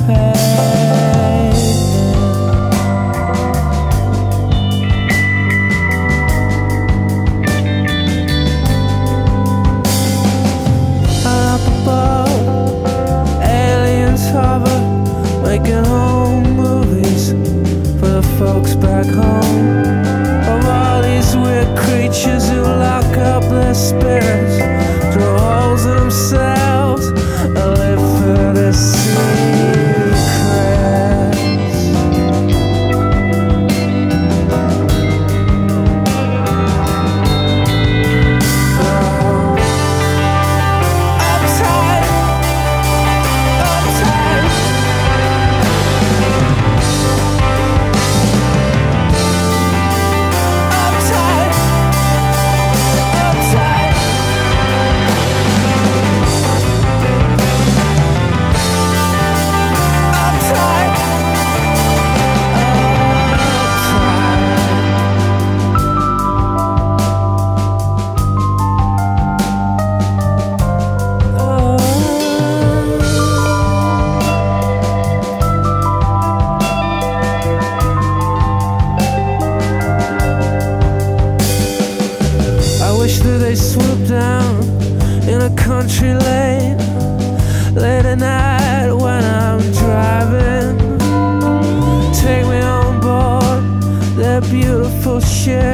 Making home movies for the folks back home, of all these weird creatures who lock up their spirits, throw holes in themselves, and live for their secrets. They swoop down in a country lane late at night when I'm driving. Take me on board their beautiful ship.